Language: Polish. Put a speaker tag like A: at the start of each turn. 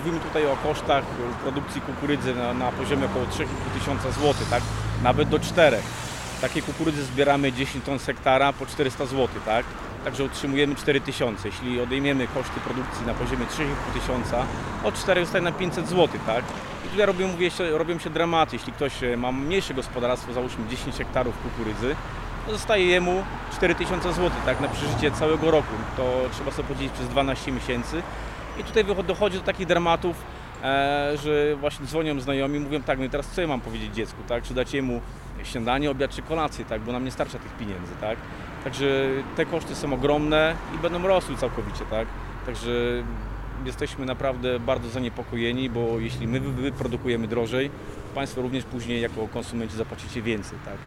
A: mówimy tutaj o kosztach produkcji kukurydzy na poziomie około 3,5 tysiąca złotych, tak? Nawet do 4. Takiej kukurydzy zbieramy 10 ton z hektara po 400 zł, tak? Także utrzymujemy 4000. Jeśli odejmiemy koszty produkcji na poziomie 3,5 tysiąca, od 4 zostaje na 500 zł, tak? I tutaj robią się dramaty. Jeśli ktoś ma mniejsze gospodarstwo, załóżmy 10 hektarów kukurydzy, to zostaje jemu 4000 zł, tak? Na przeżycie całego roku. To trzeba sobie podzielić przez 12 miesięcy. I tutaj dochodzi do takich dramatów, że właśnie dzwonią znajomi, mówią tak, no i teraz co ja mam powiedzieć dziecku, tak? Czy dać jemu śniadanie, obiad czy kolację, tak? Bo nam nie starcza tych pieniędzy, tak? Także te koszty są ogromne i będą rosły całkowicie, tak? Także jesteśmy naprawdę bardzo zaniepokojeni, bo jeśli my wyprodukujemy drożej, Państwo również później jako konsumenci zapłacicie więcej, tak?